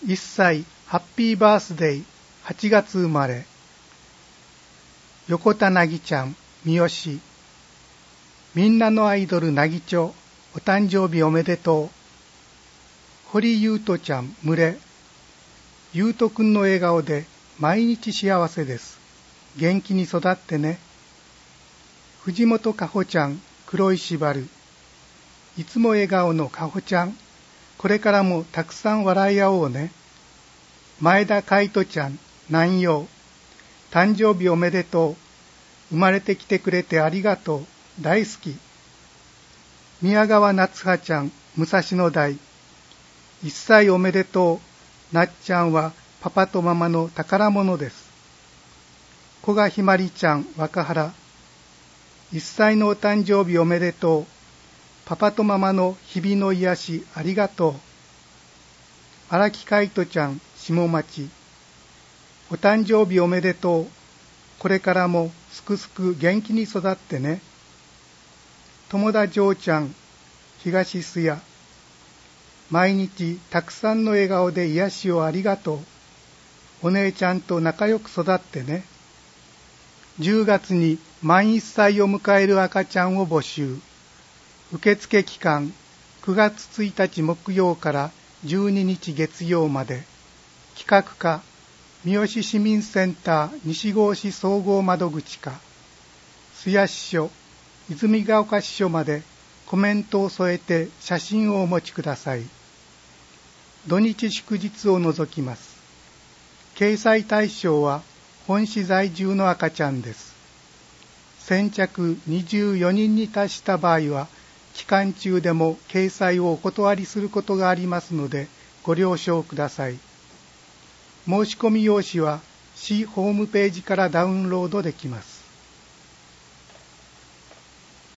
1歳ハッピーバースデー8月生まれ。横田なぎちゃん三好。みんなのアイドルなぎちょお誕生日おめでとう。堀優斗ちゃん群れ。優斗くんの笑顔で毎日幸せです。元気に育ってね。藤本かほちゃん黒い縛る。いつも笑顔のかほちゃん。これからもたくさん笑い合おうね。前田海人ちゃん南陽。誕生日おめでとう。生まれてきてくれてありがとう。大好き。宮川夏葉ちゃん武蔵野台。1歳おめでとう。なっちゃんはパパとママの宝物です。古賀ひまりちゃん若原。1歳のお誕生日おめでとう。パパとママの日々の癒しありがとう。荒木海人ちゃん下町。お誕生日おめでとう。これからもすくすく元気に育ってね。友田嬢ちゃん東須谷。毎日たくさんの笑顔で癒しをありがとう。お姉ちゃんと仲良く育ってね。10月に満1歳を迎える赤ちゃんを募集。受付期間9月1日木曜から12日月曜まで。企画課三好市民センター西郷市総合窓口課須谷支所泉ヶ丘支所までコメントを添えて写真をお持ちください。土日祝日を除きます。掲載対象は本市在住の赤ちゃんです。先着24人に達した場合は期間中でも掲載をお断りすることがありますのでご了承ください。申し込み用紙は市ホームページからダウンロードできます。